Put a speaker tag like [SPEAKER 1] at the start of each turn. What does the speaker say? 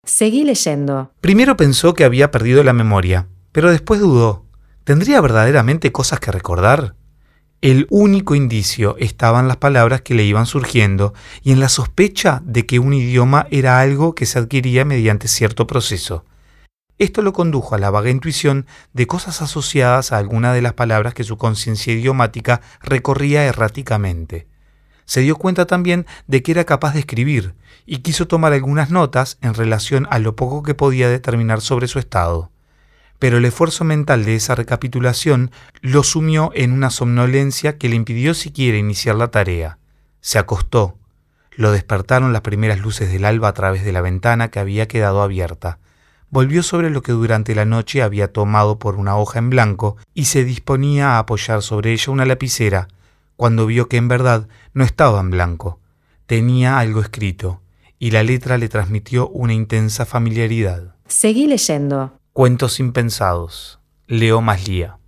[SPEAKER 1] Seguí leyendo.
[SPEAKER 2] Primero pensó que había perdido la memoria, pero después dudó. ¿Tendría verdaderamente cosas que recordar? El único indicio estaba en las palabras que le iban surgiendo y en la sospecha de que un idioma era algo que se adquiría mediante cierto proceso. Esto lo condujo a la vaga intuición de cosas asociadas a alguna de las palabras que su conciencia idiomática recorría erráticamente. Se dio cuenta también de que era capaz de escribir y quiso tomar algunas notas en relación a lo poco que podía determinar sobre su estado. Pero el esfuerzo mental de esa recapitulación lo sumió en una somnolencia que le impidió siquiera iniciar la tarea. Se acostó. Lo despertaron las primeras luces del alba a través de la ventana que había quedado abierta. Volvió sobre lo que durante la noche había tomado por una hoja en blanco y se disponía a apoyar sobre ella una lapicera, cuando vio que en verdad no estaba en blanco. Tenía algo escrito, y la letra le transmitió una intensa familiaridad.
[SPEAKER 1] Seguí leyendo.
[SPEAKER 2] Cuentos impensados. Leo Maslía.